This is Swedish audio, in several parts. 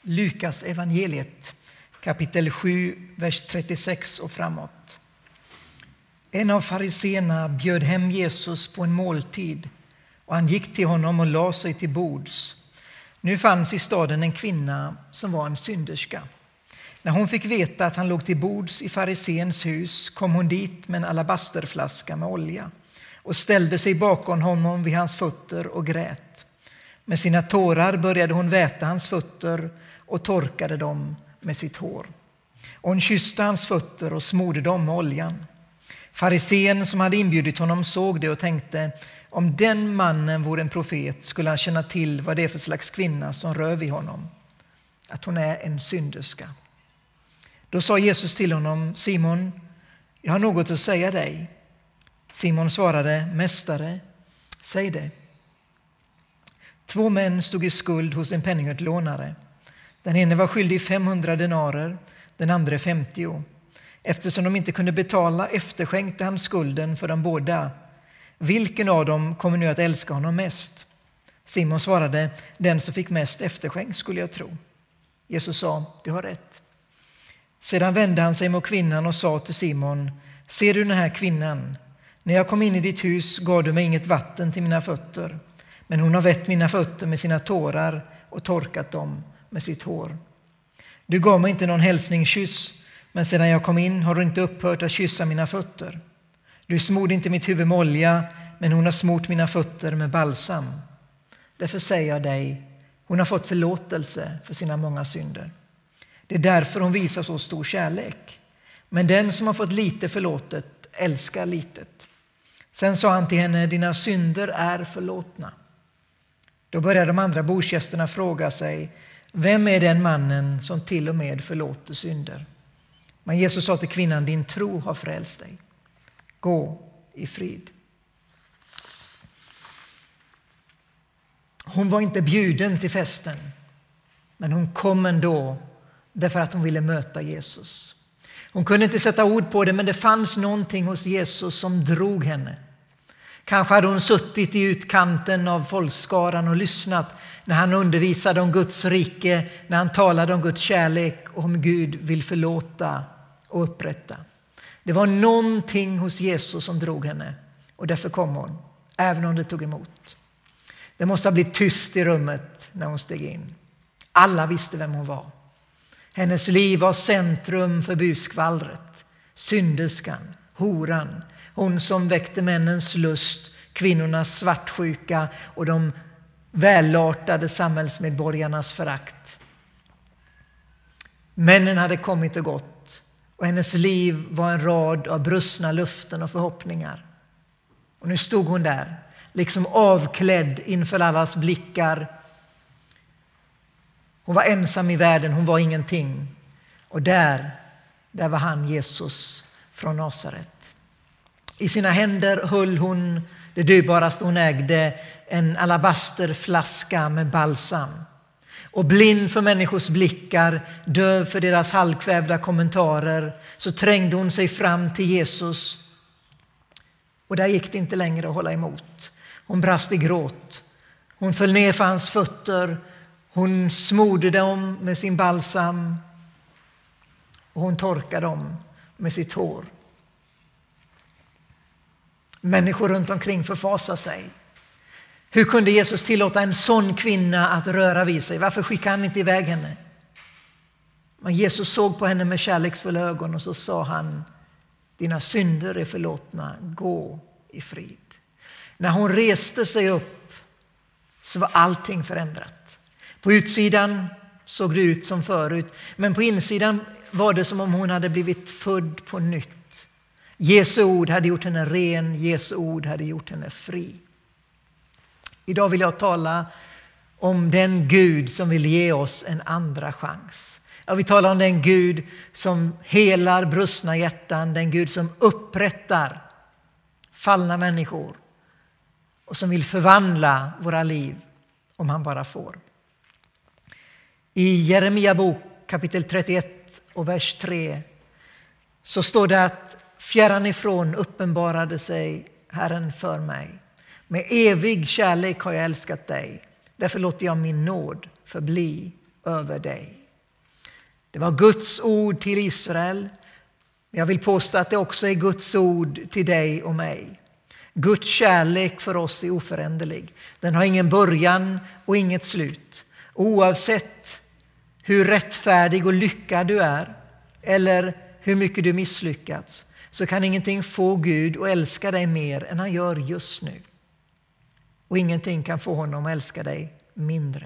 Lukas evangeliet, kapitel 7, vers 36 och framåt. En av fariseerna bjöd hem Jesus på en måltid, och han gick till honom och la sig till bords. Nu fanns i staden en kvinna som var en synderska. När hon fick veta att han låg till bords i fariseens hus kom hon dit med en alabasterflaska med olja och ställde sig bakom honom vid hans fötter och grät. Med sina tårar började hon väta hans fötter och torkade dem med sitt hår. Och hon kysste hans fötter och smorde dem med oljan. Farisén som hade inbjudit honom såg det och tänkte: om den mannen vore en profet skulle han känna till vad det är för slags kvinna som rör vid honom, att hon är en synderska. Då sa Jesus till honom: Simon, jag har något att säga dig. Simon svarade: Mästare, säg det. 2 män stod i skuld hos en penningutlånare. Den ene var skyldig 500 denarer, den andra 50. Eftersom de inte kunde betala efterskänkte han skulden för dem båda. Vilken av dem kommer nu att älska honom mest? Simon svarade: den som fick mest efterskänk, skulle jag tro. Jesus sa: du har rätt. Sedan vände han sig mot kvinnan och sa till Simon: ser du den här kvinnan? När jag kom in i ditt hus gav du mig inget vatten till mina fötter, men hon har vätt mina fötter med sina tårar och torkat dem med sitt hår. Du gav mig inte någon hälsningskyss, men sedan jag kom in har du inte upphört att kyssa mina fötter. Du smorde inte mitt huvud med olja, men hon har smort mina fötter med balsam. Därför säger jag dig, hon har fått förlåtelse för sina många synder. Det är därför hon visar så stor kärlek. Men den som har fått lite förlåtet älskar litet. Sen sa han till henne: dina synder är förlåtna. Då började de andra bordsgästerna fråga sig: vem är den mannen som till och med förlåter synder? Men Jesus sa till kvinnan: din tro har frälst dig. Gå i frid. Hon var inte bjuden till festen, men hon kom ändå därför att hon ville möta Jesus. Hon kunde inte sätta ord på det, men det fanns någonting hos Jesus som drog henne. Kanske hade hon suttit i utkanten av folkskaran och lyssnat när han undervisade om Guds rike, när han talade om Guds kärlek och om Gud vill förlåta och upprätta. Det var någonting hos Jesus som drog henne, och därför kom hon, även om det tog emot. Det måste ha blivit tyst i rummet när hon steg in. Alla visste vem hon var. Hennes liv var centrum för buskvallret, synderskan, horan, hon som väckte männens lust, kvinnornas svartsjuka och de välartade samhällsmedborgarnas förakt. Männen hade kommit och gått, och hennes liv var en rad av brustna luften och förhoppningar. Och nu stod hon där, liksom avklädd inför allas blickar. Hon var ensam i världen, hon var ingenting. Och där var han, Jesus från Nasaret. I sina händer höll hon det dyrbaraste hon ägde, en alabasterflaska med balsam. Och blind för människors blickar, döv för deras halvkvävda kommentarer, så trängde hon sig fram till Jesus. Och där gick det inte längre att hålla emot. Hon brast i gråt. Hon föll ner för hans fötter. Hon smorde dem med sin balsam. Och hon torkade dem med sitt hår. Människor runt omkring förfasar sig. Hur kunde Jesus tillåta en sån kvinna att röra vid sig? Varför skickade han inte iväg henne? Men Jesus såg på henne med kärleksfulla ögon och så sa han: dina synder är förlåtna, gå i frid. När hon reste sig upp så var allting förändrat. På utsidan såg det ut som förut, men på insidan var det som om hon hade blivit född på nytt. Jesu ord hade gjort henne ren, Jesu ord hade gjort henne fri. Idag vill jag tala om den Gud som vill ge oss en andra chans. Ja, vi talar om den Gud som helar brustna hjärtan, den Gud som upprättar fallna människor och som vill förvandla våra liv om han bara får. I Jeremia bok kapitel 31 och vers 3 så står det att fjärran ifrån uppenbarade sig Herren för mig. Med evig kärlek har jag älskat dig. Därför låter jag min nåd förbli över dig. Det var Guds ord till Israel. Jag vill påstå att det också är Guds ord till dig och mig. Guds kärlek för oss är oföränderlig. Den har ingen början och inget slut. Oavsett hur rättfärdig och lyckad du är eller hur mycket du misslyckats, så kan ingenting få Gud att älska dig mer än han gör just nu. Och ingenting kan få honom att älska dig mindre.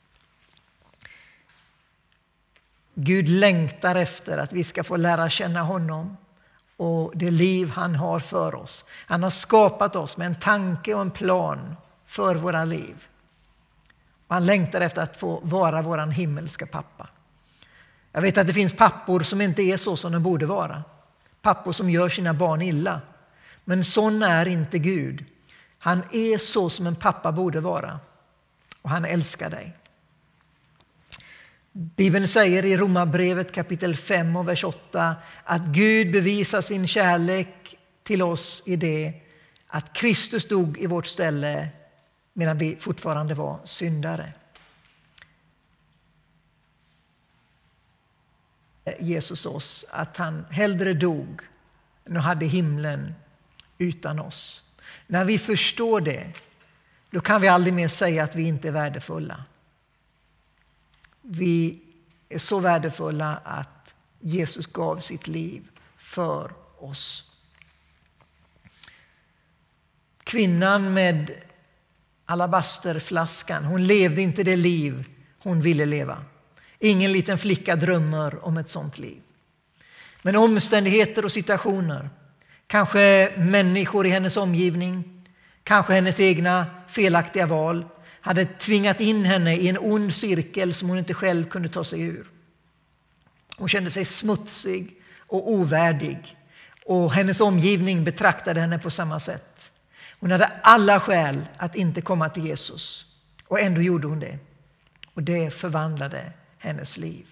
Gud längtar efter att vi ska få lära känna honom och det liv han har för oss. Han har skapat oss med en tanke och en plan för våra liv. Och han längtar efter att få vara våran himmelska pappa. Jag vet att det finns pappor som inte är så som de borde vara. Pappor som gör sina barn illa. Men sån är inte Gud. Han är så som en pappa borde vara. Och han älskar dig. Bibeln säger i Romarbrevet kapitel 5 och vers 8 att Gud bevisar sin kärlek till oss i det att Kristus dog i vårt ställe medan vi fortfarande var syndare. Jesus oss att han hellre dog än hade himlen utan oss. När vi förstår det, då kan vi aldrig mer säga att vi inte är värdefulla. Vi är så värdefulla att Jesus gav sitt liv för oss. Kvinnan med alabasterflaskan, hon levde inte det liv hon ville leva. Ingen liten flicka drömmer om ett sånt liv. Men omständigheter och situationer, kanske människor i hennes omgivning, kanske hennes egna felaktiga val, hade tvingat in henne i en ond cirkel som hon inte själv kunde ta sig ur. Hon kände sig smutsig och ovärdig, och hennes omgivning betraktade henne på samma sätt. Hon hade alla skäl att inte komma till Jesus, och ändå gjorde hon det. Och det förvandlade hennes liv.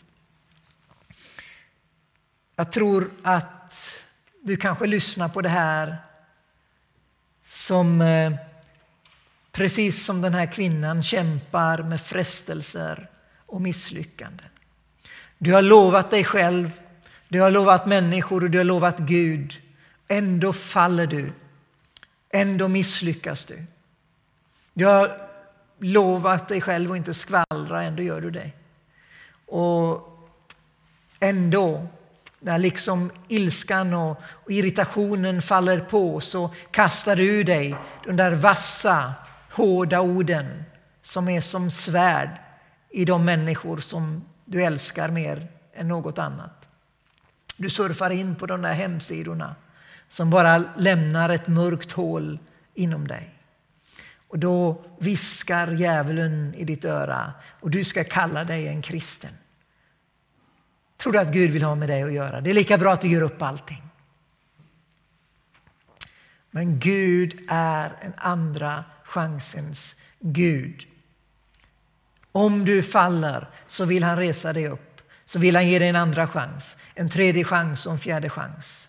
Jag tror att du kanske lyssnar på det här som precis som den här kvinnan kämpar med frestelser och misslyckanden. Du har lovat dig själv, du har lovat människor och du har lovat Gud. Ändå faller du. Ändå misslyckas du. Du har lovat dig själv att inte skvallra, ändå gör du det. Och ändå, när liksom ilskan och irritationen faller på, så kastar du ur dig de där vassa, hårda orden som är som svärd i de människor som du älskar mer än något annat. Du surfar in på de där hemsidorna som bara lämnar ett mörkt hål inom dig. Och då viskar djävulen i ditt öra och du ska kalla dig en kristen. Tror du att Gud vill ha med dig att göra? Det är lika bra att du gör upp allting. Men Gud är en andra chansens Gud. Om du faller så vill han resa dig upp. Så vill han ge dig en andra chans, en tredje chans och en fjärde chans.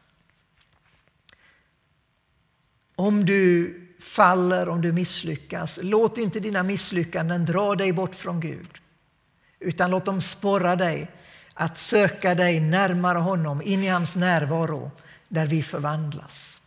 Om du faller, om du misslyckas, låt inte dina misslyckanden dra dig bort från Gud. Utan låt dem sporra dig att söka dig närmare honom, in i hans närvaro där vi förvandlas.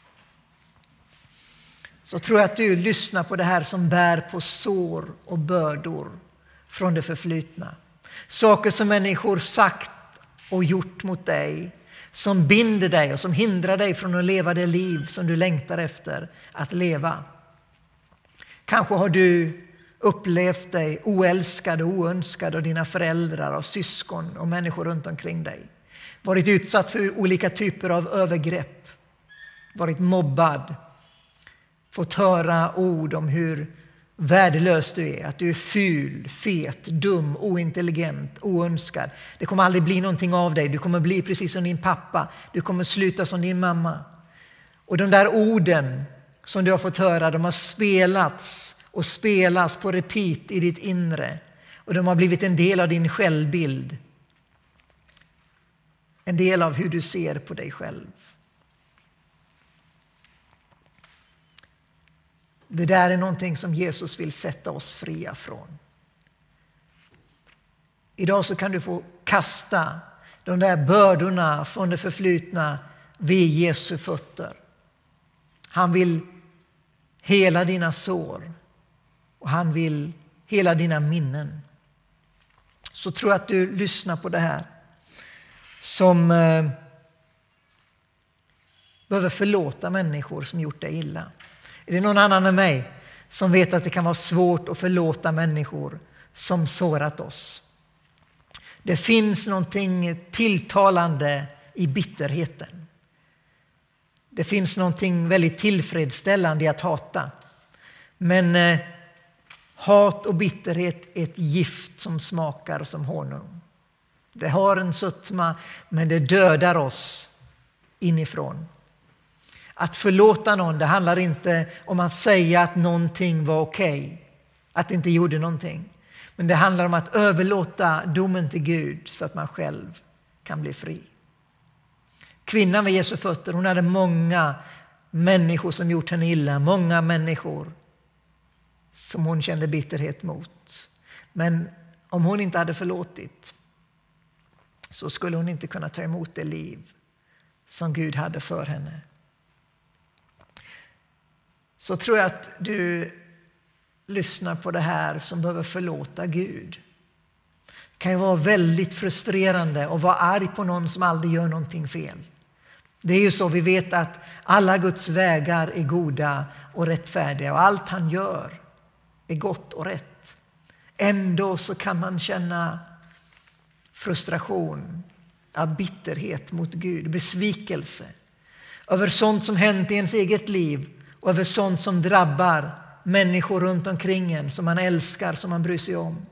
Så tror jag att du lyssnar på det här som bär på sår och bördor från det förflutna. Saker som människor sagt och gjort mot dig, som binder dig och som hindrar dig från att leva det liv som du längtar efter att leva. Kanske har du upplevt dig oälskad och oönskad av dina föräldrar, av syskon och människor runt omkring dig. Varit utsatt för olika typer av övergrepp. Varit mobbad. Fått höra ord om hur värdelös du är. Att du är ful, fet, dum, ointelligent, oönskad. Det kommer aldrig bli någonting av dig. Du kommer bli precis som din pappa. Du kommer sluta som din mamma. Och de där orden som du har fått höra, de har spelats och spelas på repeat i ditt inre. Och de har blivit en del av din självbild. En del av hur du ser på dig själv. Det där är någonting som Jesus vill sätta oss fria från. Idag så kan du få kasta de där bördorna från det förflutna vid Jesu fötter. Han vill hela dina sår och han vill hela dina minnen. Så tror jag att du lyssnar på det här som behöver förlåta människor som gjort dig illa. Är det någon annan än mig som vet att det kan vara svårt att förlåta människor som sårat oss? Det finns någonting tilltalande i bitterheten. Det finns någonting väldigt tillfredsställande i att hata. Men hat och bitterhet är ett gift som smakar som honung. Det har en sötma, men det dödar oss inifrån. Att förlåta någon, det handlar inte om att säga att någonting var okej, att det inte gjorde någonting. Men det handlar om att överlåta domen till Gud så att man själv kan bli fri. Kvinnan vid Jesu fötter, hon hade många människor som gjort henne illa. Många människor som hon kände bitterhet mot. Men om hon inte hade förlåtit så skulle hon inte kunna ta emot det liv som Gud hade för henne. Så tror jag att du lyssnar på det här som behöver förlåta Gud. Det kan ju vara väldigt frustrerande att vara arg på någon som aldrig gör någonting fel. Det är ju så, vi vet att alla Guds vägar är goda och rättfärdiga och allt han gör är gott och rätt. Ändå så kan man känna frustration, bitterhet mot Gud, besvikelse över sånt som hänt i ens eget liv och över sånt som drabbar människor runt omkring en som man älskar, som man bryr sig om.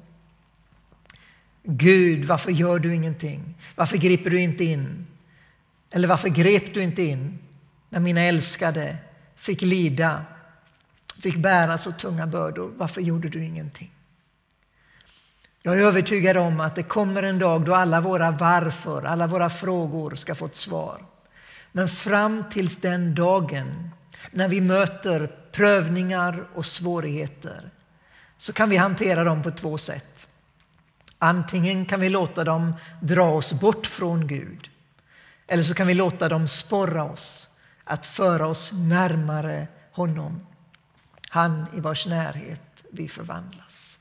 Gud, varför gör du ingenting? Varför griper du inte in? Eller varför grep du inte in när mina älskade fick lida, fick bära så tunga bördor? Varför gjorde du ingenting? Jag är övertygad om att det kommer en dag då alla våra varför, alla våra frågor ska få ett svar. Men fram tills den dagen när vi möter prövningar och svårigheter så kan vi hantera dem på två sätt. Antingen kan vi låta dem dra oss bort från Gud. Eller så kan vi låta dem sporra oss att föra oss närmare honom. Han i vars närhet vi förvandlas.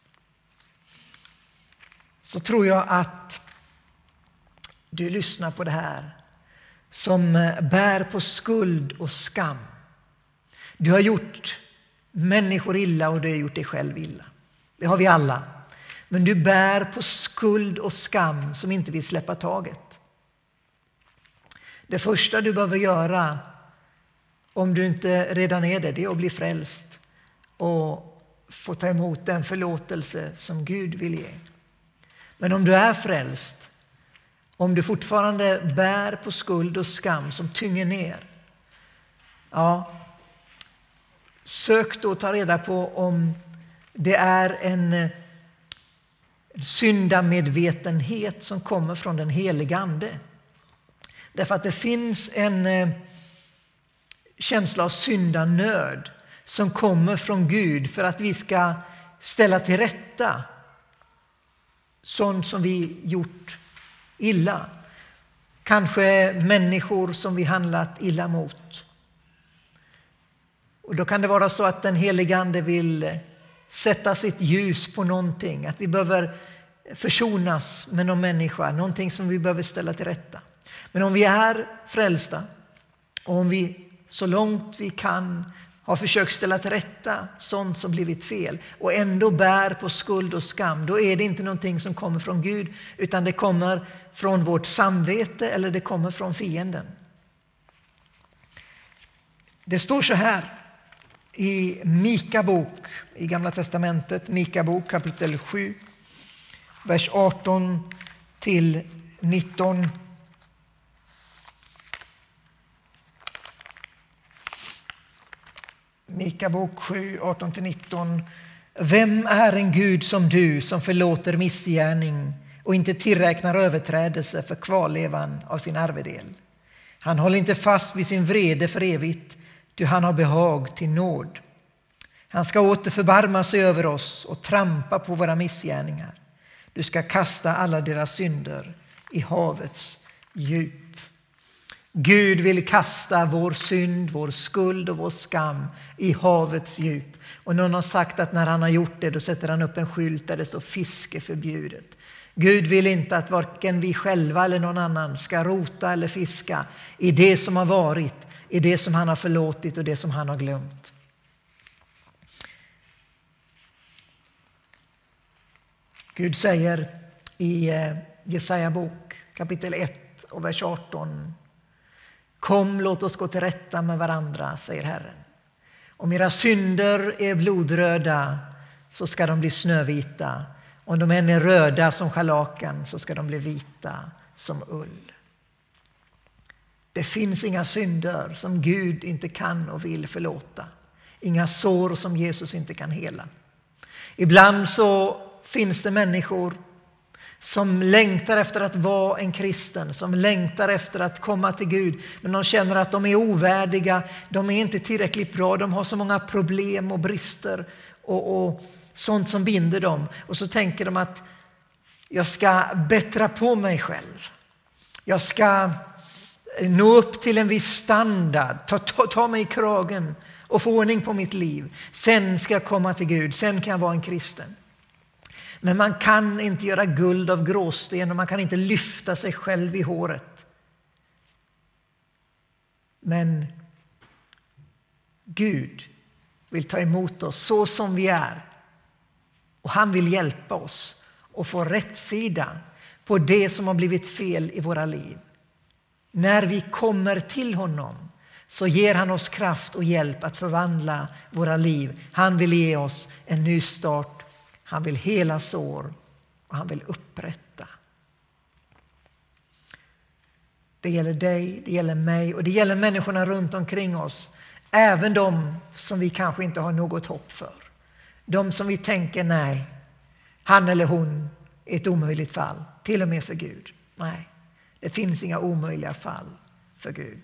Så tror jag att du lyssnar på det här som bär på skuld och skam. Du har gjort människor illa och du har gjort dig själv illa. Det har vi alla. Men du bär på skuld och skam som inte vill släppa taget. Det första du behöver göra, om du inte redan är det, är att bli frälst och få ta emot den förlåtelse som Gud vill ge. Men om du är frälst, om du fortfarande bär på skuld och skam som tynger ner, sök då ta reda på om det är en syndamedvetenhet som kommer från den heliga ande. Därför att det finns en känsla av syndanöd som kommer från Gud för att vi ska ställa till rätta sånt som vi gjort illa. Kanske människor som vi handlat illa mot. Och då kan det vara så att den heliga ande vill sätta sitt ljus på någonting. Att vi behöver försonas med någon människa. Någonting som vi behöver ställa till rätta. Men om vi är frälsta och om vi så långt vi kan har försökt ställa till rätta sånt som blivit fel och ändå bär på skuld och skam, då är det inte någonting som kommer från Gud utan det kommer från vårt samvete eller det kommer från fienden. Det står så här i Mika bok i Gamla testamentet, Mika bok kapitel 7, vers 18 till 19. Mika bok 7, 18-19. Vem är en Gud som du som förlåter missgärning och inte tillräknar överträdelse för kvarlevan av sin arvedel? Han håller inte fast vid sin vrede för evigt, ty han har behag till nåd. Han ska åter förbarma sig över oss och trampa på våra missgärningar. Du ska kasta alla deras synder i havets djup. Gud vill kasta vår synd, vår skuld och vår skam i havets djup. Och någon har sagt att när han har gjort det, då sätter han upp en skylt där det står fiske förbjudet. Gud vill inte att varken vi själva eller någon annan ska rota eller fiska i det som har varit, i det som han har förlåtit och det som han har glömt. Gud säger i Jesaja bok kapitel 1 och vers 18: Kom, låt oss gå till rätta med varandra, säger Herren. Om era synder är blodröda så ska de bli snövita. Om de än är röda som scharlakan så ska de bli vita som ull. Det finns inga synder som Gud inte kan och vill förlåta. Inga sår som Jesus inte kan hela. Ibland så finns det människor som längtar efter att vara en kristen, som längtar efter att komma till Gud, men de känner att de är ovärdiga, de är inte tillräckligt bra, de har så många problem och brister och sånt som binder dem. Och så tänker de att jag ska bättra på mig själv. Jag ska nå upp till en viss standard, ta mig i kragen och få ordning på mitt liv. Sen ska jag komma till Gud, sen kan jag vara en kristen. Men man kan inte göra guld av gråsten och man kan inte lyfta sig själv i håret. Men Gud vill ta emot oss så som vi är. Och han vill hjälpa oss att få rätt sida på det som har blivit fel i våra liv. När vi kommer till honom så ger han oss kraft och hjälp att förvandla våra liv. Han vill ge oss en ny start. Han vill hela sår och han vill upprätta. Det gäller dig, det gäller mig och det gäller människorna runt omkring oss. Även de som vi kanske inte har något hopp för. De som vi tänker, nej, han eller hon är ett omöjligt fall. Till och med för Gud. Nej, det finns inga omöjliga fall för Gud.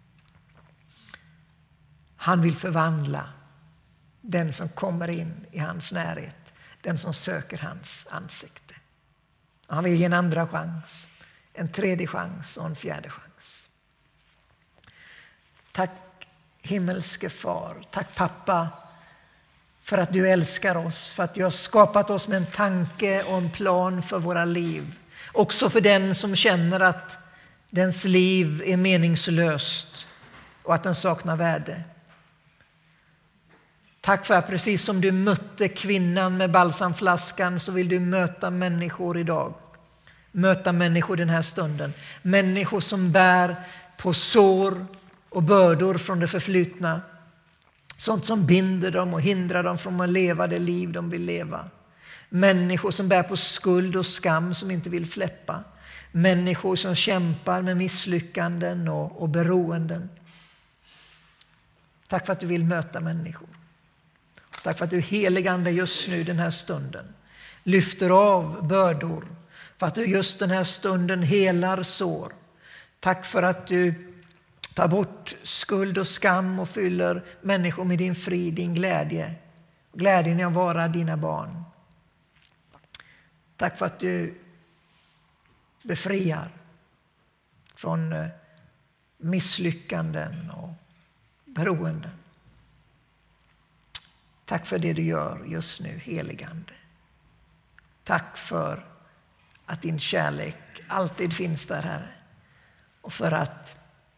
Han vill förvandla den som kommer in i hans närhet. Den som söker hans ansikte. Han vill ge en andra chans, en tredje chans och en fjärde chans. Tack himmelske far, tack pappa för att du älskar oss, för att du har skapat oss med en tanke och en plan för våra liv. Också för den som känner att dens liv är meningslöst och att den saknar värde. Tack för att precis som du mötte kvinnan med balsamflaskan så vill du möta människor idag. Möta människor den här stunden. Människor som bär på sår och bördor från det förflutna. Sånt som binder dem och hindrar dem från att leva det liv de vill leva. Människor som bär på skuld och skam som inte vill släppa. Människor som kämpar med misslyckanden och beroenden. Tack för att du vill möta människor. Tack för att du heligande just nu den här stunden lyfter av bördor. För att du just den här stunden helar sår. Tack för att du tar bort skuld och skam och fyller människor med din frid, din glädje. Glädjen i att vara dina barn. Tack för att du befriar från misslyckanden och beroenden. Tack för det du gör just nu, heligande. Tack för att din kärlek alltid finns där, Herre. Och för att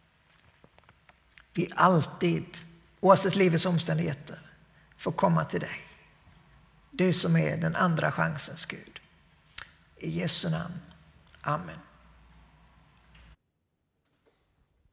vi alltid, oavsett livets omständigheter, får komma till dig. Du som är den andra chansens Gud. I Jesu namn. Amen.